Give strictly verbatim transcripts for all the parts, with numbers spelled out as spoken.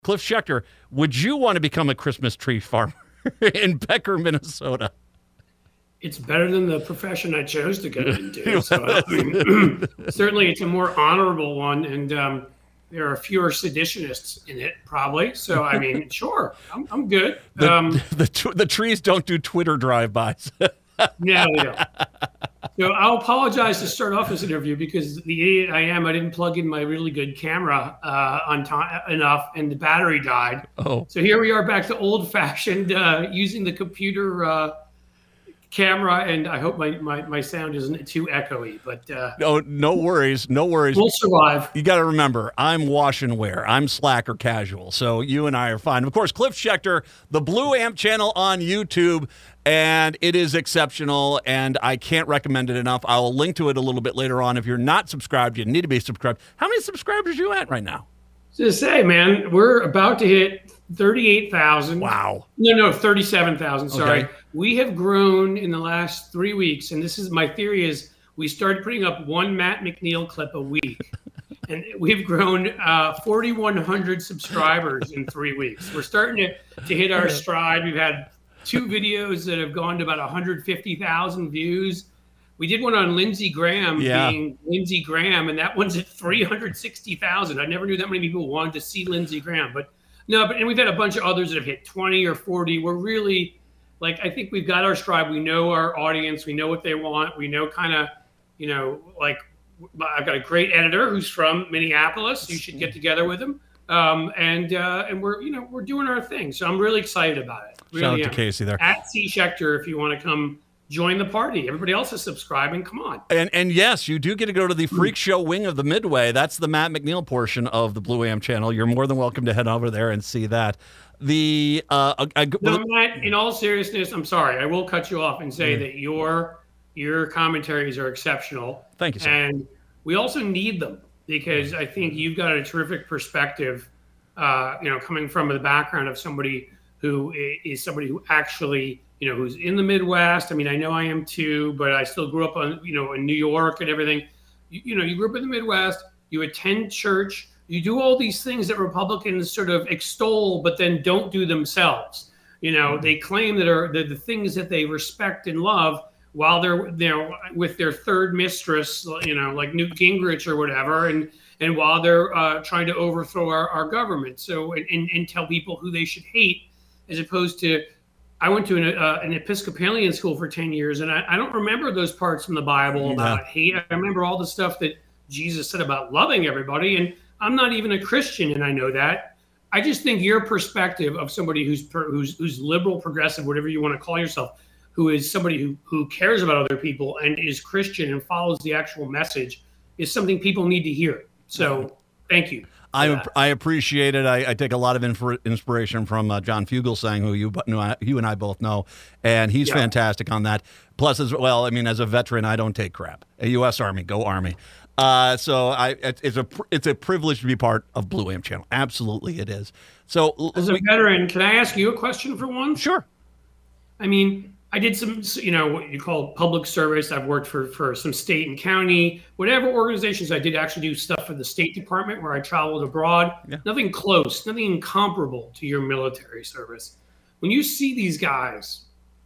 Cliff Schechter, would you want to become a Christmas tree farmer in Becker, Minnesota? It's better than the profession I chose to go into. So I mean, certainly it's a more honorable one, and um, there are fewer seditionists in it, probably. So, I mean, sure, I'm, I'm good. The, um, the, the trees don't do Twitter drive-bys. No, they don't. So I'll apologize to start off this interview because the idiot I am, I didn't plug in my really good camera uh, on time enough, and the battery died. Oh. So here we are back to old-fashioned uh, using the computer uh, camera, and I hope my, my, my sound isn't too echoey. But uh, no, no worries, no worries. We'll survive. You got to remember, I'm wash and wear. I'm slack or casual, so you and I are fine. Of course, Cliff Schechter, the Blue Amp channel on YouTube, and it is exceptional, and I can't recommend it enough. I'll link to it a little bit later on. If you're not subscribed, you need to be subscribed. How many subscribers are you at right now? To say, man, we're about to hit thirty-eight thousand. Wow. No, no, thirty-seven thousand. Sorry. Okay. We have grown in the last three weeks, and this is my theory is we started putting up one Matt McNeil clip a week, and we've grown uh, forty-one hundred subscribers in three weeks. We're starting to, to hit our stride. We've had two videos that have gone to about one hundred fifty thousand views. We did one on Lindsey Graham yeah. being Lindsey Graham, and that one's at three hundred sixty thousand. I never knew that many people wanted to see Lindsey Graham. But no, but and we've had a bunch of others that have hit twenty or forty. We're really, like, I think we've got our stride. We know our audience. We know what they want. We know kind of, you know, like, I've got a great editor who's from Minneapolis. You should get together with him. Um, and uh, and we're, you know, we're doing our thing. So I'm really excited about it. Really Shout out am. to Casey there. At C Schechter, if you want to come join the party. Everybody else is subscribing. Come on. And and yes, you do get to go to the Freak Show wing of the Midway. That's the Matt McNeil portion of the Blue Amp channel. You're more than welcome to head over there and see that. The uh, I, I, no, Matt, in all seriousness, I'm sorry. I will cut you off and say mm-hmm. that your your commentaries are exceptional. Thank you, sir. And we also need them because I think you've got a terrific perspective, uh, you know, coming from the background of somebody who is somebody who actually, you know, who's in the Midwest. I mean, I know I am too, but I still grew up on, you know, in New York and everything. You, you know, you grew up in the Midwest, you attend church, you do all these things that Republicans sort of extol, but then don't do themselves. You know, they claim that are the, the things that they respect and love while they're, you know, with their third mistress, you know, like Newt Gingrich or whatever. And, and while they're uh, trying to overthrow our, our government. So, and, and, and tell people who they should hate, as opposed to, I went to an, uh, an Episcopalian school for ten years, and I, I don't remember those parts from the Bible about yeah. hate. I remember all the stuff that Jesus said about loving everybody, and I'm not even a Christian, and I know that. I just think your perspective of somebody who's who's who's liberal, progressive, whatever you want to call yourself, who is somebody who, who cares about other people and is Christian and follows the actual message, is something people need to hear. So thank you. I I appreciate it. I, I take a lot of infor, inspiration from uh, John Fugelsang, who you you and I both know, and he's yeah. fantastic on that. Plus, as well, I mean, as a veteran, I don't take crap. A U S Army, go Army. Uh, so I it's a it's a privilege to be part of Blue Amp Channel. Absolutely, it is. So as a we, veteran, can I ask you a question for one? Sure. I mean, I did some, you know, what you call public service. I've worked for, for some state and county, whatever organizations. I did actually do stuff for the State Department where I traveled abroad. Yeah. Nothing close, nothing comparable to your military service. When you see these guys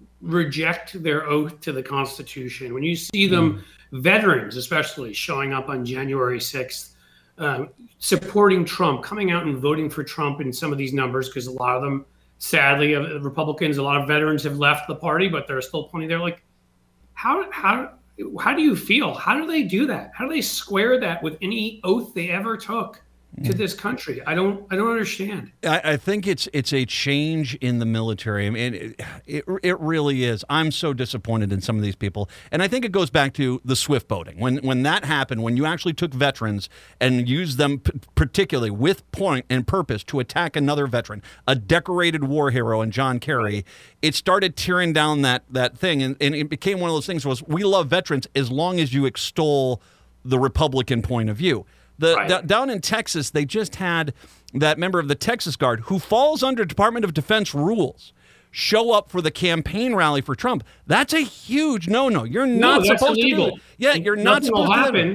reject their oath to the Constitution, when you see them, mm. veterans especially, showing up on January sixth, uh, supporting Trump, coming out and voting for Trump in some of these numbers, because a lot of them, sadly, uh, Republicans, a lot of veterans have left the party, but there are still plenty there. Like, how how how do you feel? How do they do that? How do they square that with any oath they ever took to this country? I don't I don't understand. I, I think it's it's a change in the military. I mean, it, it it really is. I'm so disappointed in some of these people, and I think it goes back to the Swift boating. When when that happened, when you actually took veterans and used them p- particularly with point and purpose to attack another veteran, a decorated war hero in John Kerry, it started tearing down that that thing, and, and it became one of those things. Was we love veterans as long as you extol the Republican point of view. The, right. d- down in Texas, they just had that member of the Texas Guard who falls under Department of Defense rules show up for the campaign rally for Trump. That's a huge no-no. You're not no, that's supposed illegal. to do it. Yeah, you're not Nothing supposed will to happen. do it.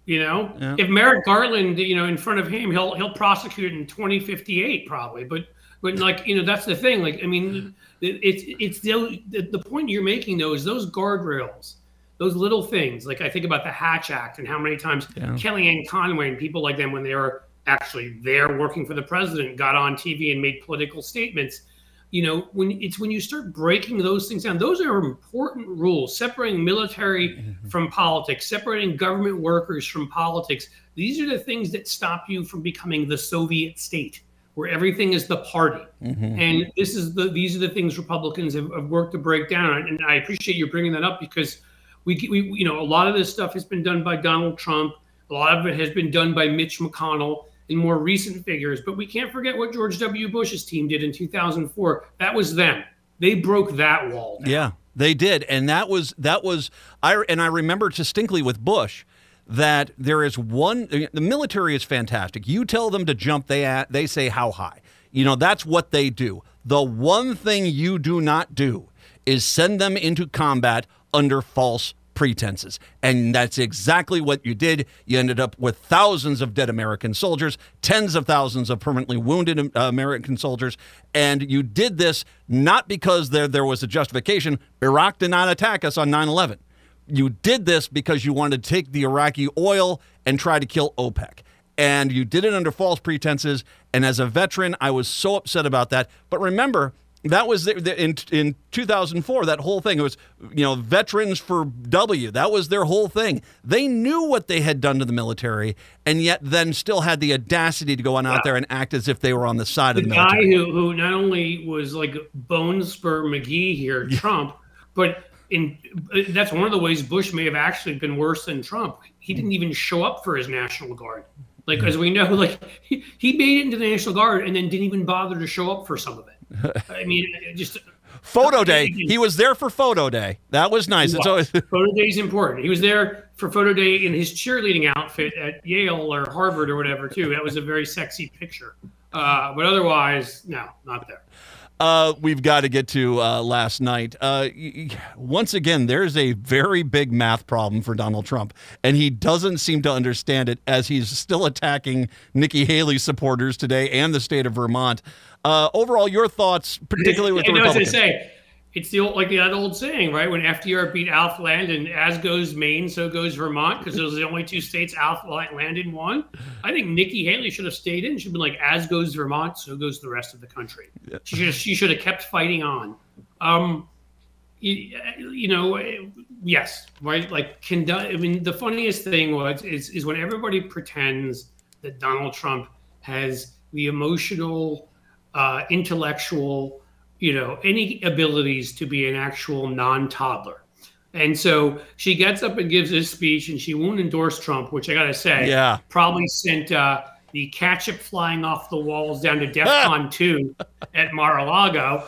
You know, Yeah. if Merrick Garland, you know, in front of him, he'll he'll prosecute in twenty fifty-eight probably. But but like you know, that's the thing. Like I mean, it, it's it's the the point you're making though is those guardrails, those little things. Like I think about the Hatch Act and how many times yeah. Kellyanne Conway and people like them, when they were actually there working for the president, got on T V and made political statements. You know, when it's when you start breaking those things down, those are important rules, separating military mm-hmm. from politics, separating government workers from politics. These are the things that stop you from becoming the Soviet state, where everything is the party. Mm-hmm. And this is the these are the things Republicans have, have worked to break down. And I appreciate you bringing that up because we, we, you know, a lot of this stuff has been done by Donald Trump. A lot of it has been done by Mitch McConnell in more recent figures, but we can't forget what George W. Bush's team did in two thousand four. That was them. They broke that wall down. Yeah, they did. And that was, that was, I and I remember distinctly with Bush that there is one, the military is fantastic. You tell them to jump, they, they say how high. You know, that's what they do. The one thing you do not do is send them into combat under false pretenses. And that's exactly what you did. You ended up with thousands of dead American soldiers, tens of thousands of permanently wounded uh, American soldiers. And you did this not because there, there was a justification. Iraq did not attack us on nine eleven. You did this because you wanted to take the Iraqi oil and try to kill OPEC. And you did it under false pretenses. And as a veteran, I was so upset about that. But remember, that was the, the, in in two thousand four, that whole thing. It was, you know, Veterans for W. That was their whole thing. They knew what they had done to the military, and yet then still had the audacity to go on out yeah. there and act as if they were on the side the of the military. The guy who, who not only was like Bone Spur McGee here, yeah. Trump, but in that's one of the ways Bush may have actually been worse than Trump. He didn't even show up for his National Guard. Like, as we know, like he, he made it into the National Guard and then didn't even bother to show up for some of it. I mean, just photo day. He was there for photo day. That was nice. It's always photo day is important. He was there for photo day in his cheerleading outfit at Yale or Harvard or whatever too. That was a very sexy picture. Uh, but otherwise, no, not there. Uh, we've got to get to uh, last night. Uh, once again, there's a very big math problem for Donald Trump, and he doesn't seem to understand it as he's still attacking Nikki Haley supporters today and the state of Vermont. Uh, overall, your thoughts, particularly with the Republicans? As I say, it's the old, like the old saying, right? When F D R beat Alf Landon, as goes Maine, so goes Vermont, because those are the only two states Alf Landon won. I think Nikki Haley should have stayed in. She'd been like, as goes Vermont, so goes the rest of the country. Yeah. She should have, she should have kept fighting on. Um, you, you know, yes, right? Like, conduct, I mean, the funniest thing was is is when everybody pretends that Donald Trump has the emotional, uh, intellectual, you know, any abilities to be an actual non-toddler. And so she gets up and gives this speech and she won't endorse Trump, which I got to say, yeah. probably sent uh, the ketchup flying off the walls down to DEFCON two at Mar-a-Lago.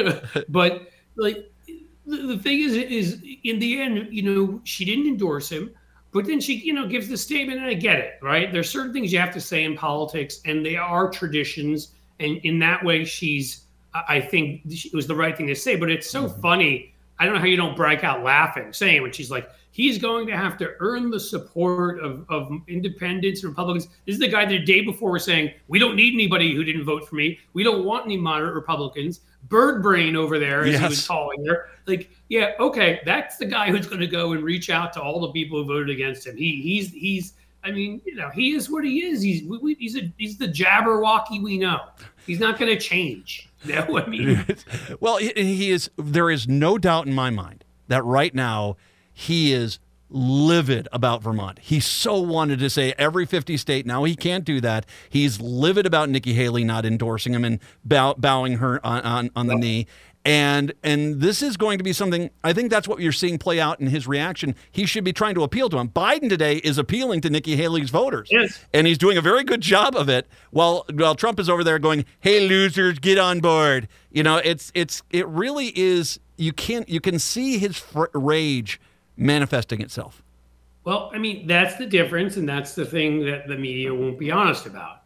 But like the, the thing is, is in the end, you know, she didn't endorse him, but then she, you know, gives the statement, and I get it, right? There's certain things you have to say in politics, and they are traditions. And in that way, she's, I think it was the right thing to say, but it's so mm-hmm. funny. I don't know how you don't break out laughing saying when she's like, he's going to have to earn the support of, of independents and Republicans. This is the guy the day before was saying, we don't need anybody who didn't vote for me. We don't want any moderate Republicans. Bird brain over there, as yes. he was calling her. Like, yeah, okay, that's the guy who's going to go and reach out to all the people who voted against him. He, he's, he's, I mean, you know, he is what he is. He's, we, he's a, he's the Jabberwocky we know. He's not going to change. No, I mean, well, he is. There is no doubt in my mind that right now he is livid about Vermont. He so wanted to say every fifty state. Now he can't do that. He's livid about Nikki Haley not endorsing him and bow, bowing her on, on, on the knee. And and this is going to be something, I think that's what you're seeing play out in his reaction. He should be trying to appeal to him. Biden today is appealing to Nikki Haley's voters. Yes. And he's doing a very good job of it while while Trump is over there going, hey, losers, get on board. You know, it's it's it really is, you can't, you can see his fr- rage manifesting itself. Well, I mean, that's the difference, and that's the thing that the media won't be honest about.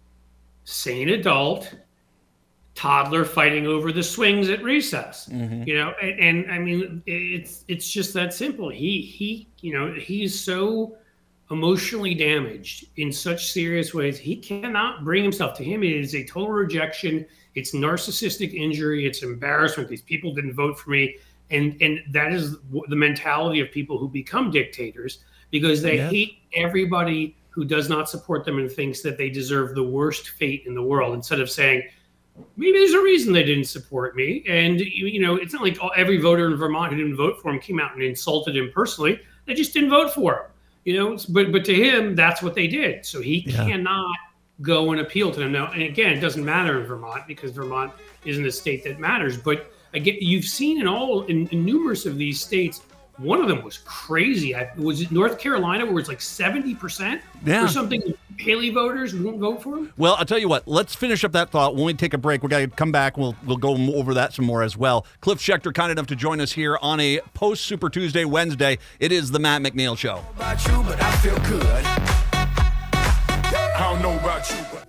Sane adult, toddler fighting over the swings at recess, mm-hmm. you know, and, and I mean, it's it's just that simple. He he, you know, he's so emotionally damaged in such serious ways, he cannot bring himself. To him, it is a total rejection. It's narcissistic injury. It's embarrassment. These people didn't vote for me. And, and that is the mentality of people who become dictators, because they yes. hate everybody who does not support them and thinks that they deserve the worst fate in the world, instead of saying, maybe there's a reason they didn't support me. And, you, you know, it's not like every voter in Vermont who didn't vote for him came out and insulted him personally. They just didn't vote for him, you know, but, but to him, that's what they did. So he yeah. cannot go and appeal to them. Now, and again, it doesn't matter in Vermont, because Vermont isn't a state that matters. But again, you've seen in all, in, in numerous of these states, one of them was crazy. I, was it North Carolina, where it's like seventy percent yeah. or something? Haley voters won't vote for him? Well, I'll tell you what. Let's finish up that thought. When we take a break, we're going to come back. We'll we'll go over that some more as well. Cliff Schechter, kind enough to join us here on a post Super Tuesday Wednesday. It is the Matt McNeil Show. About you, but I feel good. I don't know about you, but.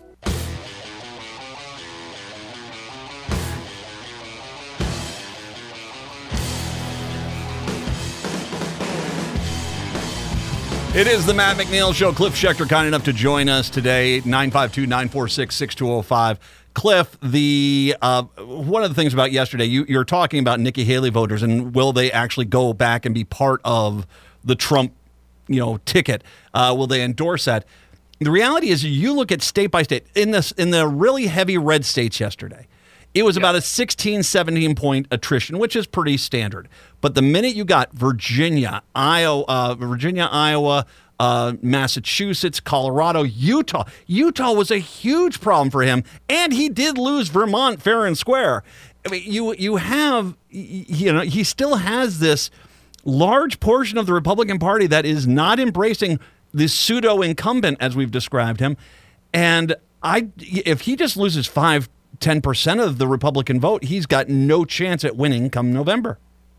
It is the Matt McNeil Show. Cliff Schechter, kind enough to join us today. nine five two, nine four six, six two zero five. Cliff, the uh, one of the things about yesterday, you, you're talking about Nikki Haley voters, and will they actually go back and be part of the Trump, you know, ticket? Uh, will they endorse that? The reality is, you look at state by state in this in the really heavy red states yesterday. It was yeah. about a sixteen, seventeen point attrition, which is pretty standard. But the minute you got Virginia, Iowa, uh, Virginia, Iowa, uh, Massachusetts, Colorado, Utah, Utah was a huge problem for him, and he did lose Vermont fair and square. I mean, you you have, you know, he still has this large portion of the Republican Party that is not embracing the pseudo incumbent, as we've described him. And I, if he just loses five. ten percent of the Republican vote, he's got no chance at winning come November.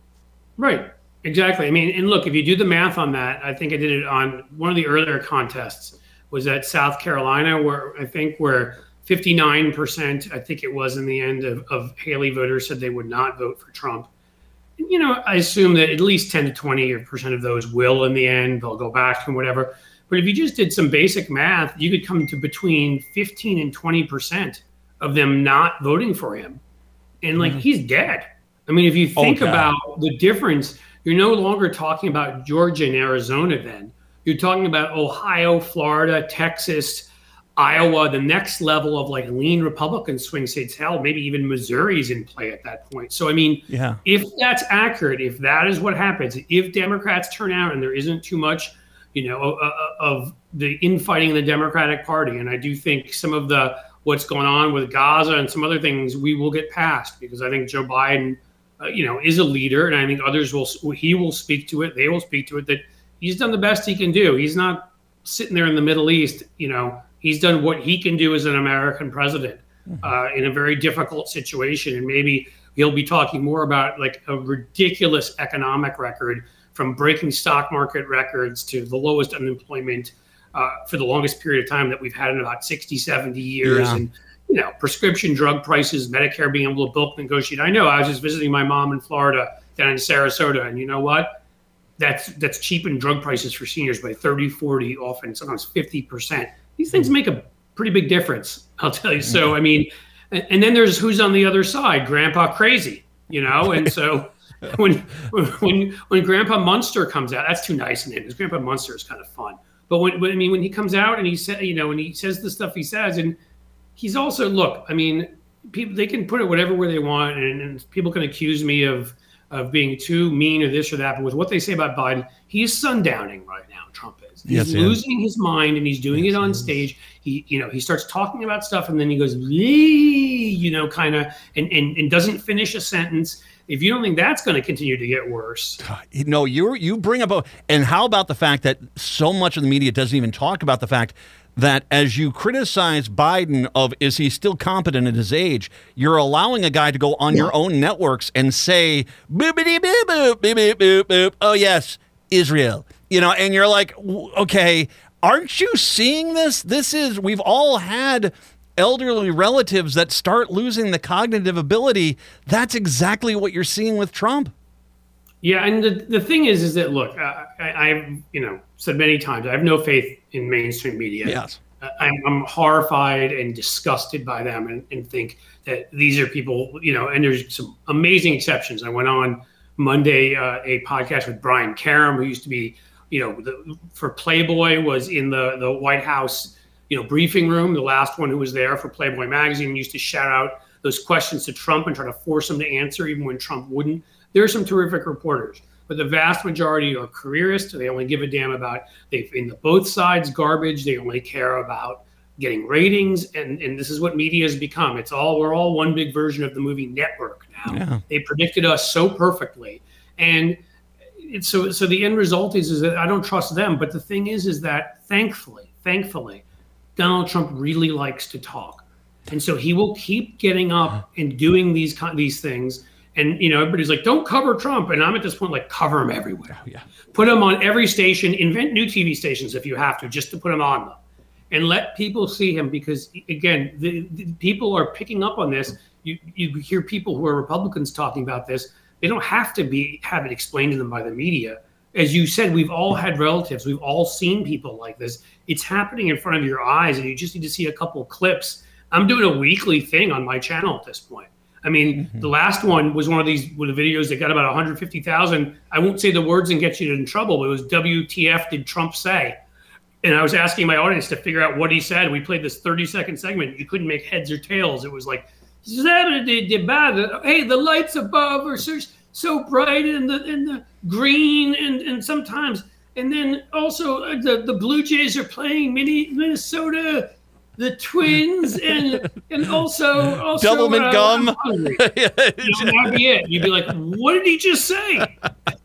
Right. Exactly. I mean, and look, if you do the math on that, I think I did it on one of the earlier contests, was at South Carolina, where I think where fifty-nine percent, I think it was in the end, of, of Haley voters said they would not vote for Trump. And, you know, I assume that at least ten to twenty percent of those will in the end, they'll go back and whatever. But if you just did some basic math, you could come to between fifteen and twenty percent of them not voting for him. And like, mm-hmm. he's dead. I mean, if you think okay. about the difference, you're no longer talking about Georgia and Arizona then. You're talking about Ohio, Florida, Texas, Iowa, the next level of like lean Republican swing states. Hell, maybe even Missouri's in play at that point. So, I mean, yeah. if that's accurate, if that is what happens, if Democrats turn out and there isn't too much, you know, of, of the infighting in the Democratic Party, and I do think some of the what's going on with Gaza and some other things, we will get past, because I think Joe Biden, uh, you know, is a leader, and I think others will, he will speak to it. They will speak to it, that he's done the best he can do. He's not sitting there in the Middle East. You know, he's done what he can do as an American president uh, in a very difficult situation. And maybe he'll be talking more about like a ridiculous economic record, from breaking stock market records to the lowest unemployment Uh, for the longest period of time that we've had in about sixty, seventy years. Yeah. And, you know, prescription drug prices, Medicare being able to bulk negotiate. I know I was just visiting my mom in Florida down in Sarasota, and you know what? That's that's cheapened drug prices for seniors by thirty, forty, often sometimes fifty percent. These things make a pretty big difference, I'll tell you. So, I mean, and, and then there's who's on the other side, Grandpa Crazy, you know? And so when when when Grandpa Munster comes out, that's too nice a name, because Grandpa Munster is kind of fun. But when, when I mean, when he comes out and he said, you know, when he says the stuff he says, and he's also, look, I mean, people, they can put it whatever where they want, and, and people can accuse me of of being too mean or this or that. But with what they say about Biden, he's sundowning right now. Trump is. He's yes, losing his mind, and he's doing yes, it on stage. He, you know, he starts talking about stuff, and then he goes, you know, kind of, and, and and doesn't finish a sentence. If you don't think that's going to continue to get worse. No, you you bring up, a, and how about the fact that so much of the media doesn't even talk about the fact that as you criticize Biden of, is he still competent at his age, you're allowing a guy to go on your own networks and say, boop-a-dee boop, boop, boop, boop, boop, oh yes, Israel. You know, and you're like, okay, aren't you seeing this? This is, we've all had elderly relatives that start losing the cognitive ability. That's exactly what you're seeing with Trump. Yeah, and the, the thing is, is that look, uh, I, I've you know said many times, I have no faith in mainstream media. Yes, uh, I'm, I'm horrified and disgusted by them, and, and think that these are people, you know. And there's some amazing exceptions. I went on Monday uh, a podcast with Brian Karem, who used to be, you know, the, for Playboy, was in the the White House, you know, briefing room, the last one who was there for Playboy magazine, used to shout out those questions to Trump and try to force him to answer, even when Trump wouldn't. There are some terrific reporters, but the vast majority are careerists. They only give a damn about, they've in the both sides garbage. They only care about getting ratings. And, and this is what media has become. It's all, we're all one big version of the movie Network now. Yeah. They predicted us so perfectly. And it's so, so the end result is, is that I don't trust them. But the thing is, is that thankfully, thankfully, Donald Trump really likes to talk. And so he will keep getting up and doing these, these things. And, you know, everybody's like, don't cover Trump. And I'm at this point, like, cover him everywhere. Oh, yeah. Put him on every station. Invent new T V stations if you have to, just to put him on them. And let people see him. Because, again, the, the people are picking up on this. You, you hear people who are Republicans talking about this. They don't have to be have it explained to them by the media. As you said, we've all had relatives. We've all seen people like this. It's happening in front of your eyes. And you just need to see a couple of clips. I'm doing a weekly thing on my channel at this point. I mean, mm-hmm. the last one was one of these with the videos that got about one hundred fifty thousand. I won't say the words and get you in trouble, but it was W T F did Trump say? And I was asking my audience to figure out what he said. We played this thirty second segment. You couldn't make heads or tails. It was like, hey, the lights above are so, so bright and the and the green and, and sometimes. And then also the, the Blue Jays are playing mini, Minnesota. The Twins and and also also Doublemint uh, gum. yeah, you know, that'd be it. You'd be like, what did he just say?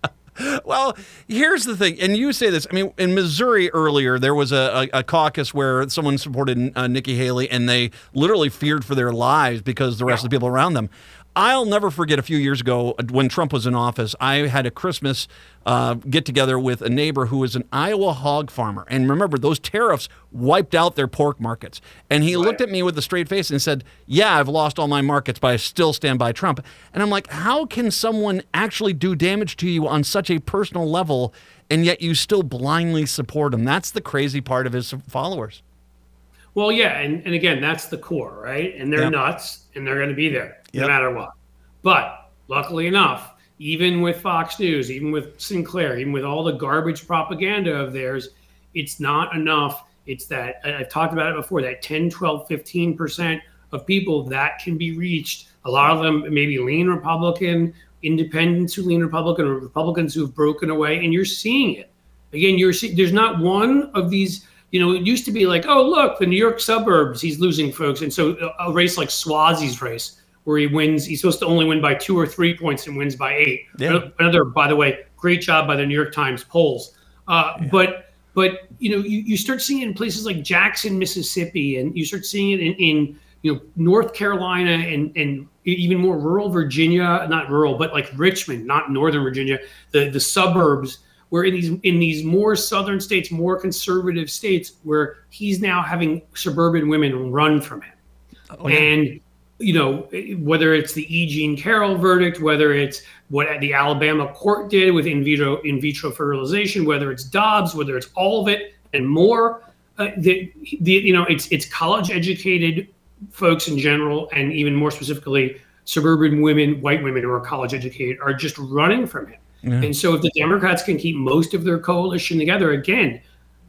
Well, here's the thing, and you say this. I mean, in Missouri earlier, there was a, a, a caucus where someone supported uh, Nikki Haley, and they literally feared for their lives because the rest yeah. of the people around them. I'll never forget a few years ago when Trump was in office, I had a Christmas uh, get-together with a neighbor who was an Iowa hog farmer. And remember, those tariffs wiped out their pork markets. And he right. looked at me with a straight face and said, yeah, I've lost all my markets, but I still stand by Trump. And I'm like, how can someone actually do damage to you on such a personal level, and yet you still blindly support him? That's the crazy part of his followers. Well, yeah, and, and again, that's the core, right? And they're yep. nuts, and they're going to be there no yep. matter what. But luckily enough, even with Fox News, even with Sinclair, even with all the garbage propaganda of theirs, it's not enough. It's that, I've talked about it before, that ten, twelve, fifteen percent of people that can be reached. A lot of them maybe lean Republican, independents who lean Republican, or Republicans who have broken away, and you're seeing it. Again, you're see, there's not one of these. You know, it used to be like, oh, look, the New York suburbs, he's losing folks. And so a race like Swazi's race, where he wins, he's supposed to only win by two or three points and wins by eight. Yeah. Another, by the way, great job by the New York Times polls. Uh, yeah. But, but you know, you, you start seeing it in places like Jackson, Mississippi, and you start seeing it in, in you know, North Carolina and, and even more rural Virginia, not rural, but like Richmond, not Northern Virginia, the, the suburbs. Where in these in these more southern states, more conservative states, where he's now having suburban women run from him. Oh, yeah. And, you know, whether it's the E. Jean Carroll verdict, whether it's what the Alabama court did with in vitro in vitro fertilization, whether it's Dobbs, whether it's all of it and more, uh, the, the you know, it's it's college educated folks in general, and even more specifically, suburban women, white women who are college educated, are just running from him. Yeah. And so if the Democrats can keep most of their coalition together, again,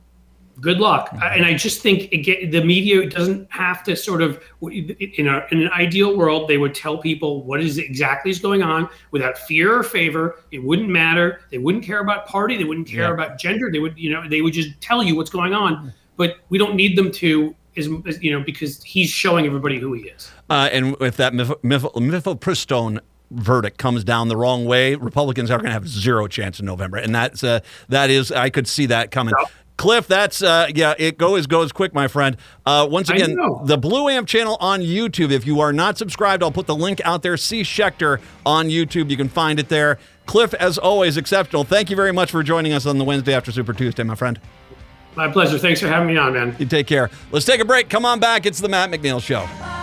good luck. Mm-hmm. And I just think, again, the media doesn't have to sort of, in, a, in an ideal world, they would tell people what is exactly is going on without fear or favor. It wouldn't matter. They wouldn't care about party. They wouldn't care yeah. about gender. They would, you know, they would just tell you what's going on. But we don't need them to, as, as you know, because he's showing everybody who he is. Uh, and if that mif- mif- mifepristone verdict comes down the wrong way, Republicans are going to have zero chance in November, and that's uh, that is I could see that coming. No. Cliff, that's uh, yeah, it goes goes quick, my friend. Uh, once again, the Blue Amp channel on YouTube. If you are not subscribed, I'll put the link out there. C. Schechter on YouTube. You can find it there. Cliff, as always, exceptional. Thank you very much for joining us on the Wednesday after Super Tuesday, my friend. My pleasure. Thanks for having me on, man. You take care. Let's take a break. Come on back. It's the Matt McNeil Show.